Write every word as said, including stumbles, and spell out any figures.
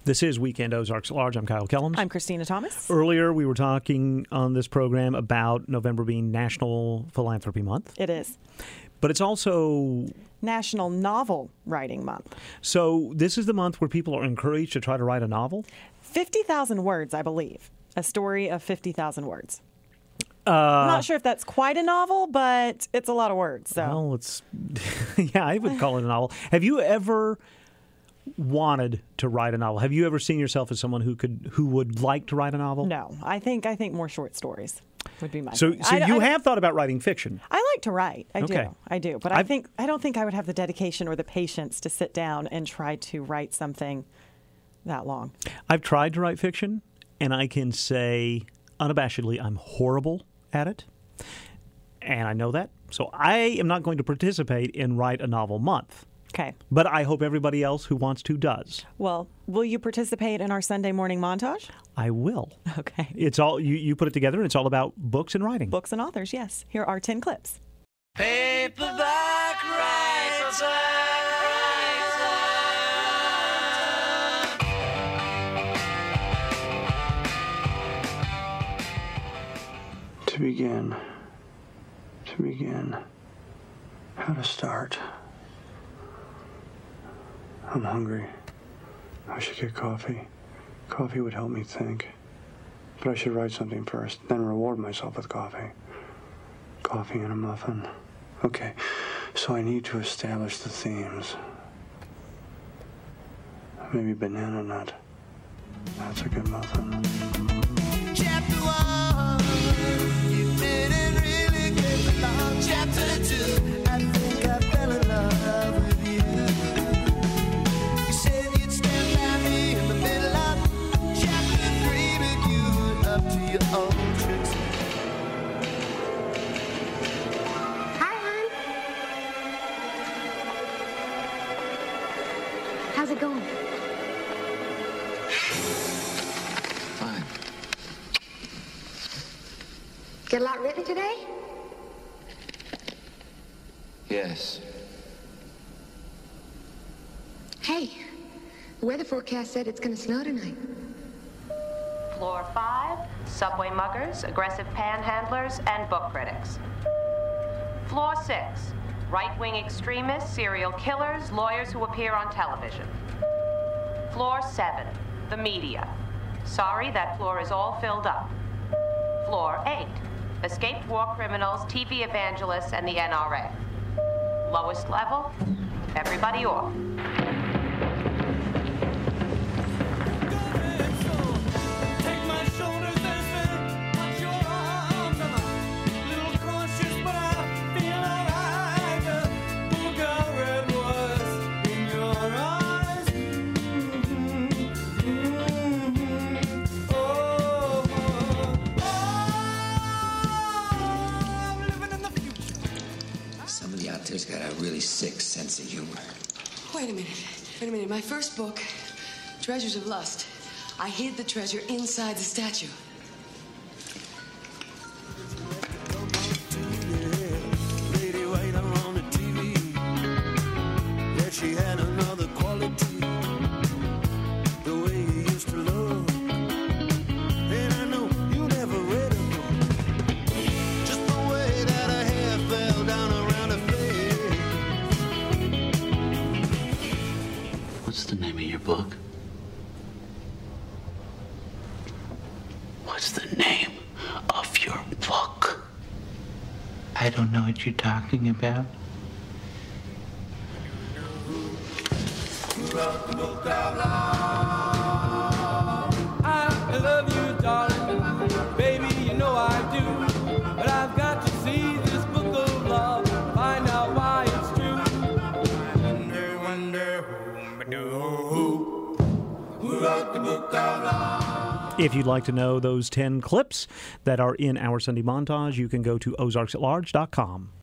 This is Weekend Ozarks at Large. I'm Kyle Kellums. I'm Christina Thomas. Earlier, we were talking on this program about November being National Philanthropy Month. It is. But it's also National Novel Writing Month. So this is the month where people are encouraged to try to write a novel? fifty thousand words, I believe. A story of fifty thousand words. Uh, I'm not sure if that's quite a novel, but it's a lot of words. So. Well, it's, yeah, I would call it a novel. Have you ever wanted to write a novel? Have you ever seen yourself as someone who could, who would like to write a novel? No, I think I think more short stories would be my. So, thing. so I, you I, have thought about writing fiction? I like to write. I Okay. do. I do. But I I've, think I don't think I would have the dedication or the patience to sit down and try to write something that long. I've tried to write fiction, and I can say unabashedly I'm horrible at it, and I know that. So I am not going to participate in Write a Novel Month. Okay. But I hope everybody else who wants to does. Well, will you participate in our Sunday morning montage? I will. Okay. It's all you, you put it together, and it's all about books and writing. Books and authors, yes. Here are ten clips. Paperback writer. To begin, to begin, how to start. I'm hungry. I should get coffee. Coffee would help me think. But I should write something first, then reward myself with coffee. Coffee and a muffin. Okay, so I need to establish the themes. Maybe banana nut. That's a good muffin. Chapter one, you didn't really get along. Chapter two, I think I fell in love with you. You said you'd stand by me in the middle of chapter three, but you were up to your own tricks. Hi, hon. How's it going? Fine. Get a lot written today? Yes. Hey, the weather forecast said it's gonna snow tonight. Floor five, subway muggers, aggressive panhandlers, and book critics. Floor six, right-wing extremists, serial killers, lawyers who appear on television. Floor seven, the media. Sorry, that floor is all filled up. Floor eight, escaped war criminals, T V evangelists, and the N R A. Lowest level, everybody off. Some of the authors got a really sick sense of humor. Wait a minute. Wait a minute. My first book, Treasures of Lust, I hid the treasure inside the statue. Lady Waiter on the T V. Yeah, she had another quality. The way you used to look. And I know you never read a book. Just the way that her hair fell down around her face. What's the name of your book? What's the name of your book? I don't know what you're talking about. I love you, darling. Baby, you know I do. But I've got to see this book of love. Find out why it's true. Wonder, wonder, who, who wrote the book of love? If you'd like to know those ten clips that are in our Sunday montage, you can go to ozarks at large dot com.